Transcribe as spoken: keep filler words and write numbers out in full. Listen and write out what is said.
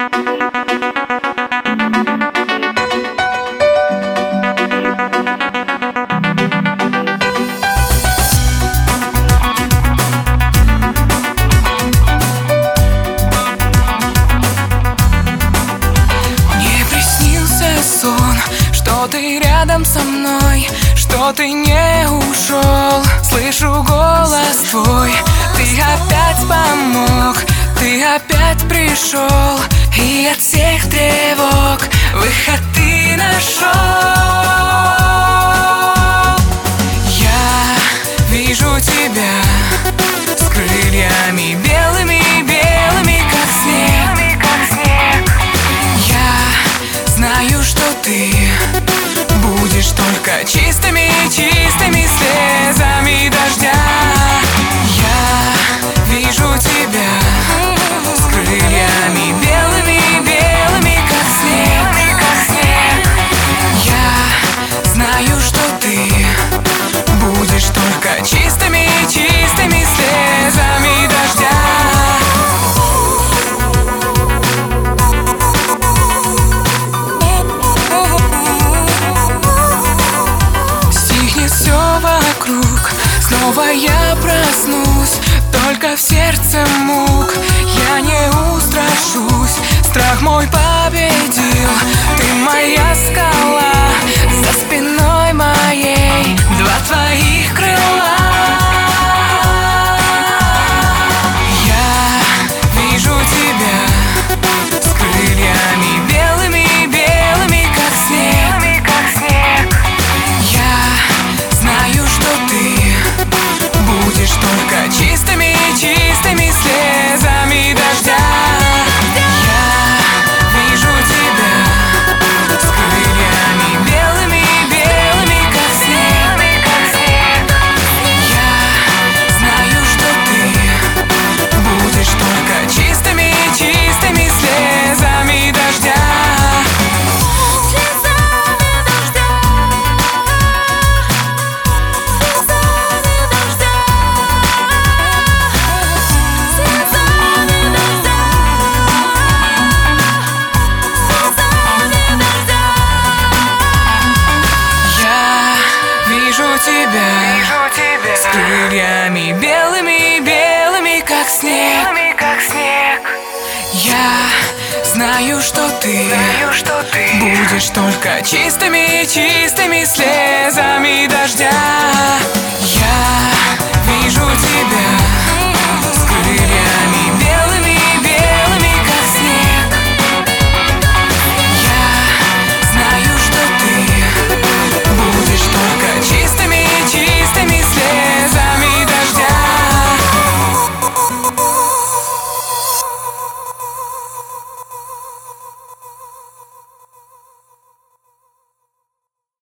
Что ты рядом со мной, что ты не ушел. Слышу голос твой, ты опять помог, ты опять пришел. И от всех тревог выход ты нашел. Я вижу тебя с крыльями белыми, белыми, как снег. Я знаю, что ты будешь только чистыми, чистыми слезами дождя. Я вижу тебя с крыльями белыми, белыми, как снег. Я знаю, что ты будешь только чистыми, чистыми слезами дождя. Снова я проснусь, только в сердце мук. Я не устрашусь, страх мой победил. Ты моя скала, за спиной моей два твоих крыла. Я вижу тебя с крыльями белыми, белыми, как снег. Я знаю, что ты будешь только чистыми, чистыми слезами дождя. Я вижу тебя с крыльями белыми, белыми, как снег. Я знаю, что ты будешь только чистыми, чистыми слезами дождя. Тебя с крыльями белыми, белыми, как снег. Я знаю, что ты, знаю, что ты будешь только чистыми, чистыми слезами дождя. Я вижу тебя